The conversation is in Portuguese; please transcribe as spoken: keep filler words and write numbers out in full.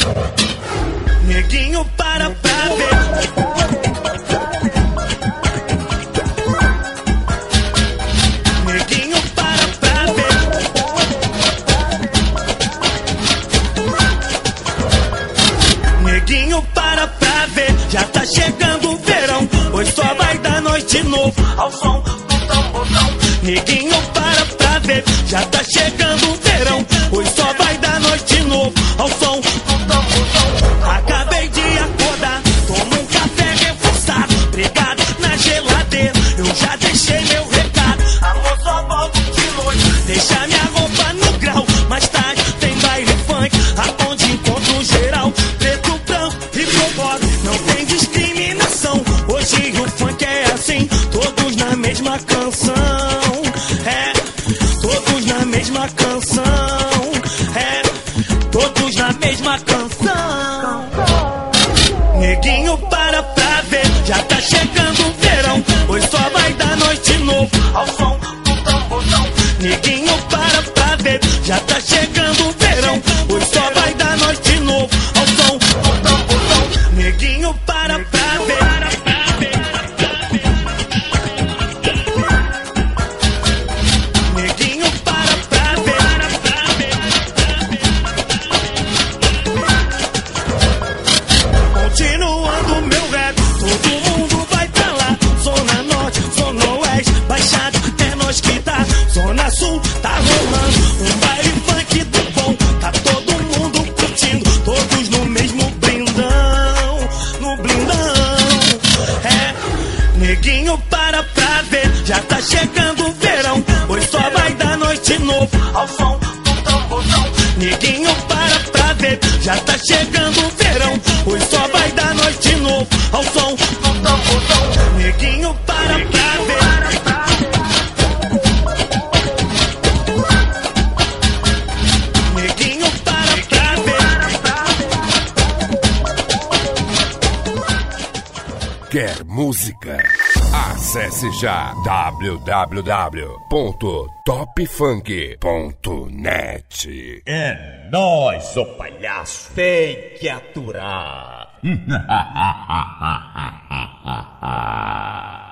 Neguinho, para pra ver. Neguinho, para pra ver. Neguinho, para pra ver. Já tá chegando o verão, hoje só vai dar noite novo ao som do tamborzão. Neguinho, para pra ver. Já tá chegando o verão, hoje só vai dar noite novo ao som do tamborzão. Acabei de acordar, tomo um café reforçado, pregado na geladeira, eu já deixei meu recado. Amor, só volto de noite, deixa minha roupa no grau. Mais tarde tem baile funk, aonde encontro geral. Preto, branco e cowboy, não tem discriminação. Hoje o funk é assim, todos na mesma canção. É, todos na mesma canção. É, todos na mesma canção. Neguinho, para pra ver. Já tá chegando o verão, hoje só vai dar noite novo ao som do tamborzão. Neguinho, para pra ver. Já tá chegando o verão, hoje só vai dar noite novo ao som do tamborzão. Neguinho, para pra ver. Neguinho, para pra ver. Continuando meu rap, todo mundo vai pra lá. Zona Norte, Zona Oeste, Baixada, é nós que tá. Zona Sul, tá rolando um baile funk do bom. Tá todo mundo curtindo, todos no mesmo blindão. No blindão, é. Neguinho, para pra ver. Já tá chegando o verão, hoje só vai dar noite novo ao som do tamborzão. Neguinho, para pra ver. Já tá chegando o verão, hoje só vai dar noite novo ao som do tamborzão. Neguinho, para pra ver. Neguinho, para pra ver. Quer música? Acesse já w w w ponto top funk ponto net. É nóis, ô palhaço. Tem que aturar.